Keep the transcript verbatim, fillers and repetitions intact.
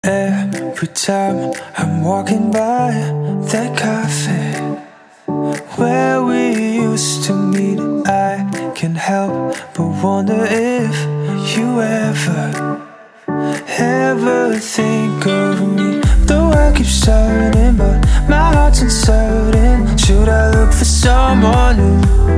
Every time I'm walking by that cafe where we used to meet, I can't help but wonder if you ever, ever think of me. Though I keep searching, but my heart's uncertain. Should I look for someone new?